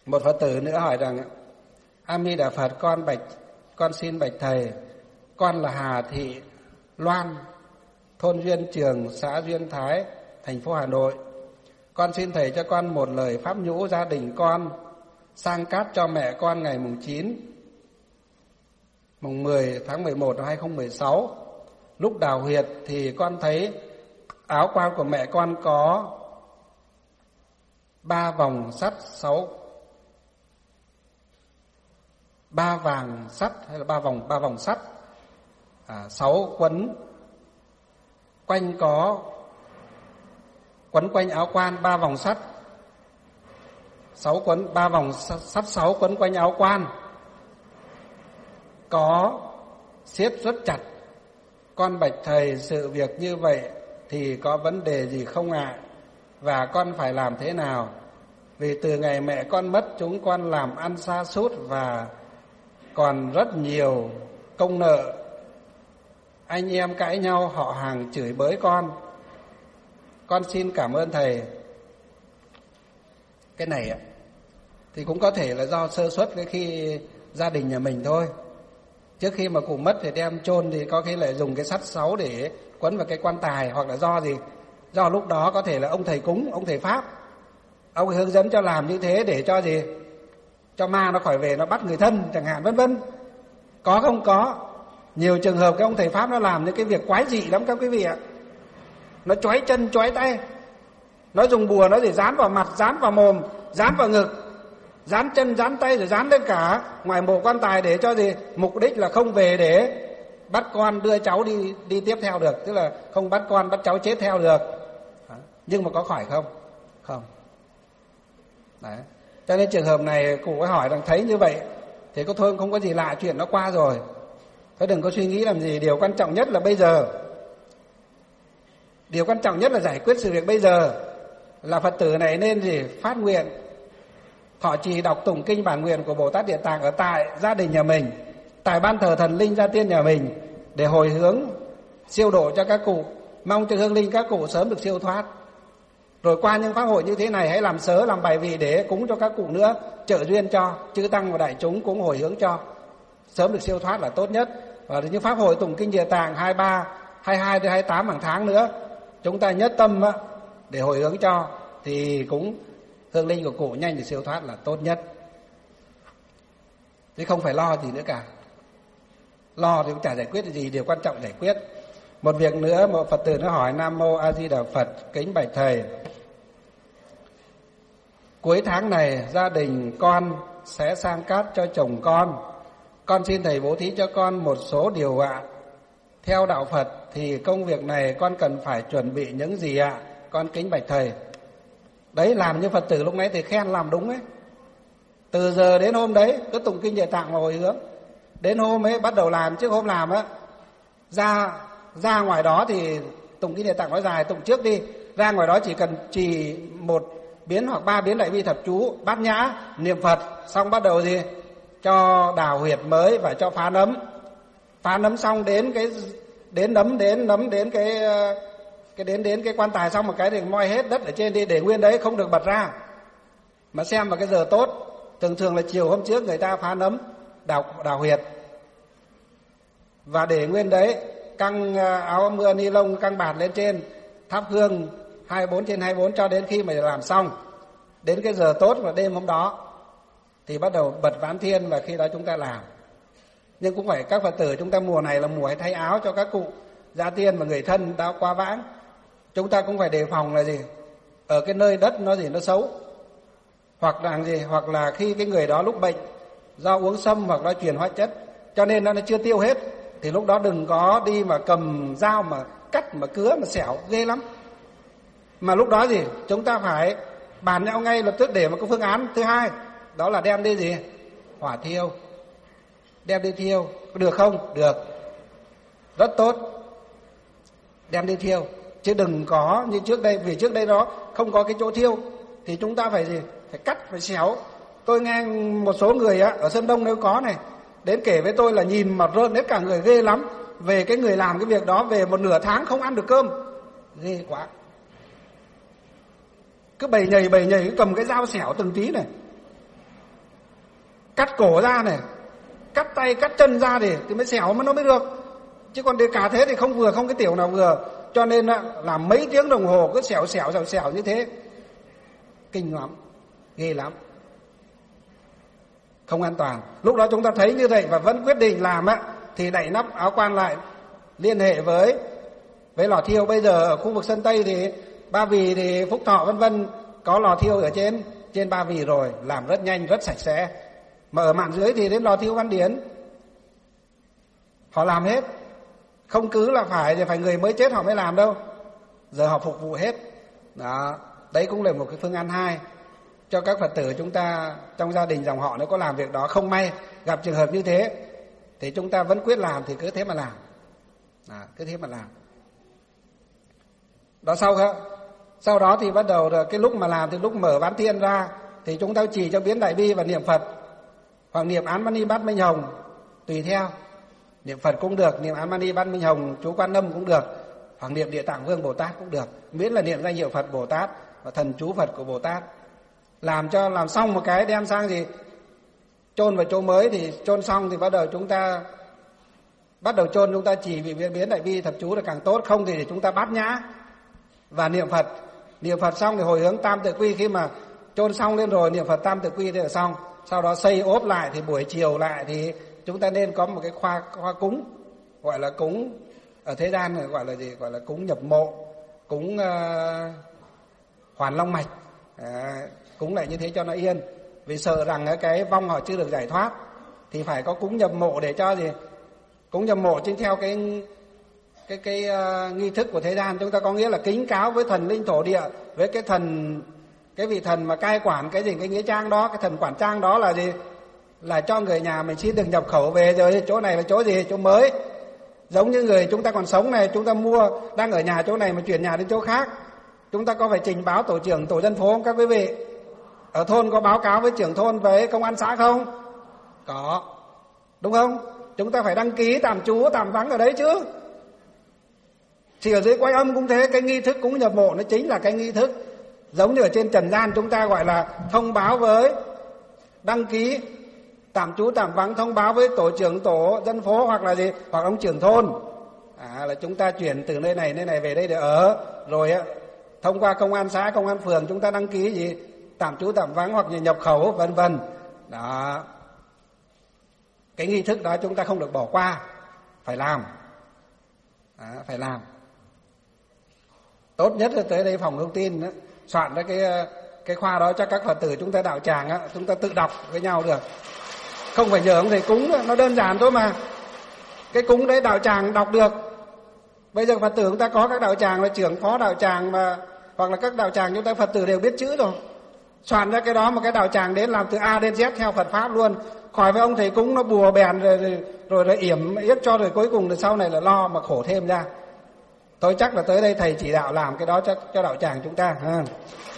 Một Phật tử nữa hỏi rằng: A Di Đà Phật, con xin bạch thầy, con là Hà Thị Loan, thôn Duyên Trường, xã Duyên Thái, thành phố Hà Nội. Con xin thầy cho con một lời pháp nhũ. Gia đình con sang cát cho mẹ con ngày mùng 10 tháng 11 năm 2016. Lúc đào huyệt thì con thấy áo quan của mẹ con có 3 vòng sắt, 3 vàng sắt hay là 3 vòng sắt, 6 quấn quanh áo quan, 3 vòng sắt, 3 vòng sắt 6 quấn quanh áo quan, có siết rất chặt. Con bạch thầy, sự việc như vậy thì có vấn đề gì không ạ? Và con phải làm thế nào? Vì từ ngày mẹ con mất, chúng con làm ăn sa sút và còn rất nhiều công nợ. Anh em cãi nhau, họ hàng chửi bới con. Con xin cảm ơn thầy. Cái này thì cũng có thể là do sơ suất cái khi gia đình nhà mình thôi. Trước khi mà cụ mất thì đem chôn thì có khi lại dùng cái sắt 6 để quấn vào cái quan tài, hoặc là do gì? Do lúc đó có thể là ông thầy cúng, ông thầy pháp, ông hướng dẫn cho làm như thế để cho gì? Cho ma nó khỏi về nó bắt người thân chẳng hạn, vân vân. Có không? Có. Nhiều trường hợp cái ông thầy pháp nó làm những cái việc quái dị lắm các quý vị ạ. Nó chói chân chói tay, nó dùng bùa nó để dán vào mặt, dán vào mồm, dán vào ngực, dán chân dán tay, rồi dán lên cả ngoài mộ quan tài để cho gì? Mục đích là không về để bắt con đưa cháu đi tiếp theo được, tức là không bắt con bắt cháu chết theo được. Nhưng mà có khỏi không? Không. Đấy. Cho nên trường hợp này cụ có hỏi rằng thấy như vậy thì có thôi, không có gì lạ, chuyện nó qua rồi, thôi đừng có suy nghĩ làm gì. Điều quan trọng nhất là bây giờ, điều quan trọng nhất là giải quyết sự việc bây giờ. Là Phật tử này nên gì? Phát nguyện thọ trì đọc tụng kinh bản nguyện của Bồ Tát Địa Tạng ở tại gia đình nhà mình, tại ban thờ thần linh gia tiên nhà mình, để hồi hướng siêu độ cho các cụ, mong cho hương linh các cụ sớm được siêu thoát. Rồi qua những pháp hội như thế này hãy làm sớ, làm bài vị để cúng cho các cụ nữa, trợ duyên cho chư tăng và đại chúng cũng hồi hướng cho sớm được siêu thoát là tốt nhất. Và những pháp hội tụng kinh Địa Tạng 23, 22 đến 28 hàng tháng nữa, chúng ta nhất tâm để hồi hướng cho thì cũng hương linh của cụ nhanh được siêu thoát là tốt nhất. Chứ không phải lo gì nữa cả. Lo thì cũng chả giải quyết được gì, điều quan trọng giải quyết. Một việc nữa, một Phật tử nó hỏi: Nam Mô A Di Đà Phật, kính bạch thầy, cuối tháng này gia đình con sẽ sang cát cho chồng con xin thầy bố thí cho con một số điều ạ. Theo đạo Phật thì công việc này con cần phải chuẩn bị những gì ạ? Con kính bạch thầy. Đấy, làm như Phật tử lúc nãy thì khen làm đúng ấy. Từ giờ đến hôm đấy cứ tụng kinh Địa Tạng và hồi hướng. Đến hôm ấy bắt đầu làm, trước hôm làm ra ngoài đó thì tụng kinh Địa Tạng nói dài, tụng trước đi. Ra ngoài đó chỉ cần trì 1 biến hoặc 3 biến Đại Bi Thập Chú, bát nhã, niệm Phật, xong bắt đầu gì? Cho đào huyệt mới và cho phá nấm. Phá nấm xong đến cái quan tài xong một cái thì moi hết đất ở trên đi, để nguyên đấy không được bật ra. Mà xem vào cái giờ tốt, thường là chiều hôm trước người ta phá nấm, đào huyệt. Và để nguyên đấy, căng áo mưa ni lông căng bạt lên trên, thắp hương 24/24 cho đến khi mà làm xong. Đến cái giờ tốt và đêm hôm đó thì bắt đầu bật ván thiên, và khi đó chúng ta làm. Nhưng cũng phải các Phật tử chúng ta mùa này là mùa thay áo cho các cụ gia tiên và người thân đã qua vãng. Chúng ta cũng phải đề phòng là gì? Ở cái nơi đất nó xấu, hoặc là gì? Hoặc là khi cái người đó lúc bệnh do uống sâm hoặc là truyền hóa chất, cho nên nó chưa tiêu hết, thì lúc đó đừng có đi mà cầm dao mà cắt mà cứa mà xẻo, ghê lắm. Mà lúc đó gì? Chúng ta phải bàn nhau ngay lập tức để một cái phương án thứ hai, đó là đem đi gì? Hỏa thiêu. Đem đi thiêu, có được không? Được. Rất tốt. Đem đi thiêu. Chứ đừng có như trước đây, vì trước đây đó không có cái chỗ thiêu thì chúng ta phải gì? Phải cắt, phải xéo. Tôi nghe một số người ở Sơn Đông nếu có này, đến kể với tôi là nhìn mà rơn hết cả người, ghê lắm. Về cái người làm cái việc đó về một nửa tháng không ăn được cơm. Ghê quá. Cứ bầy nhầy cứ cầm cái dao xẻo từng tí này. cắt cổ ra này, cắt tay cắt chân ra thì mới xẻo mà nó mới được. Chứ còn để cả thế thì không vừa, không cái tiểu nào vừa. Cho nên là mấy tiếng đồng hồ cứ xẻo như thế, kinh lắm, ghê lắm, không an toàn. Lúc đó chúng ta thấy như vậy và vẫn quyết định làm thì đậy nắp áo quan lại, liên hệ với lò thiêu. Bây giờ ở khu vực Sơn Tây thì Ba Vì thì Phúc Thọ vân vân có lò thiêu ở trên Ba Vì rồi, làm rất nhanh rất sạch sẽ. Mà ở mạn dưới thì đến lò thiêu Văn Điển họ làm hết, không cứ là phải người mới chết họ mới làm đâu, giờ họ phục vụ hết. Đó, đấy cũng là một cái phương án hai cho các Phật tử chúng ta trong gia đình dòng họ nếu có làm việc đó. Không may gặp trường hợp như thế thì chúng ta vẫn quyết làm thì cứ thế mà làm. Cứ thế mà làm. Đó, sau đó thì bắt đầu cái lúc mà làm thì lúc mở Bán Thiên ra thì chúng ta chỉ cho biến Đại Bi và niệm Phật hoặc niệm Án Mani Bát Minh Hồng tùy theo. Niệm Phật cũng được, niệm Án Mani Bát Minh Hồng chú Quan Âm cũng được, hoặc niệm Địa Tạng Vương Bồ Tát cũng được, miễn là niệm danh hiệu Phật Bồ Tát và thần chú Phật của Bồ Tát. Làm xong một cái đem sang thì chôn vào chỗ mới. Thì chôn xong thì bắt đầu chúng ta chỉ vì biến Đại Bi thập chú là càng tốt, không thì chúng ta bát nhã và niệm Phật xong thì hồi hướng Tam Tự Quy. Khi mà chôn xong lên rồi niệm Phật Tam Tự Quy thì là xong. Sau đó xây ốp lại thì buổi chiều lại thì chúng ta nên có một cái khoa cúng, gọi là cúng ở thế gian gọi là gì, gọi là cúng nhập mộ, cúng hoàn long mạch, cúng lại như thế cho nó yên. Vì sợ rằng cái vong họ chưa được giải thoát thì phải có cúng nhập mộ để cho gì, cúng nhập mộ trên theo cái nghi thức của thế gian. Chúng ta có nghĩa là kính cáo với thần linh thổ địa, với cái vị thần mà cai quản cái nghĩa trang đó, cái thần quản trang đó là gì, là cho người nhà mình xin được nhập khẩu về rồi. Chỗ này là chỗ gì, chỗ mới. Giống như người chúng ta còn sống này, chúng ta mua đang ở nhà chỗ này mà chuyển nhà đến chỗ khác, chúng ta có phải trình báo tổ trưởng tổ dân phố không các quý vị? Ở thôn có báo cáo với trưởng thôn, với công an xã không? Có, đúng không? Chúng ta phải đăng ký tạm trú tạm vắng ở đấy chứ. Thì ở dưới Quay Âm cũng thế, cái nghi thức cúng nhập mộ nó chính là cái nghi thức giống như ở trên trần gian chúng ta gọi là thông báo với, đăng ký tạm trú tạm vắng, thông báo với tổ trưởng tổ dân phố hoặc là gì, hoặc ông trưởng thôn, là chúng ta chuyển từ nơi này về đây để ở. Rồi thông qua công an xã, công an phường chúng ta đăng ký gì, tạm trú tạm vắng hoặc nhập khẩu vân vân. Đó, cái nghi thức đó chúng ta không được bỏ qua, phải làm. Phải làm. Tốt nhất là tới đây phòng thông tin đó, soạn ra cái khoa đó cho các Phật tử chúng ta đạo tràng chúng ta tự đọc với nhau được, không phải nhờ ông thầy cúng. Nó đơn giản thôi mà, cái cúng đấy đạo tràng đọc được. Bây giờ Phật tử chúng ta có các đạo tràng là trưởng phó đạo tràng mà, hoặc là các đạo tràng chúng ta Phật tử đều biết chữ rồi, soạn ra cái đó một cái đạo tràng đến làm từ A đến Z theo Phật pháp luôn, khỏi với ông thầy cúng nó bùa bèn rồi yểm yết cho, rồi cuối cùng là sau này là lo mà khổ thêm ra. Tôi chắc là tới đây thầy chỉ đạo làm cái đó cho đạo tràng chúng ta ha.